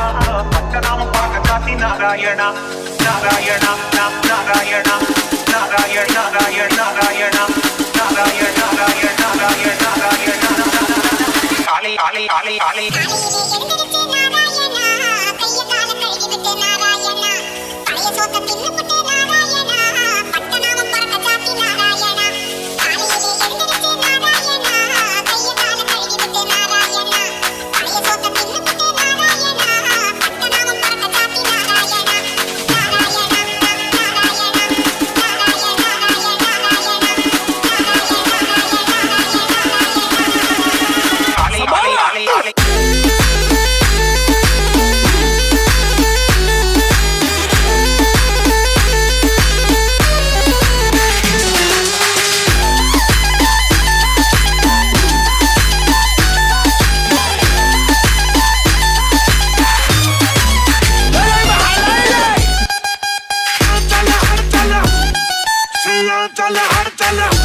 பட்டநாமம் பார்க்க காசி நாராயணா நாராயணா நாராயணா நாராயண நாராயண நாராயணா நாராயண நாராயண நாராயண நாராயண காளி காளி காளி காளி चल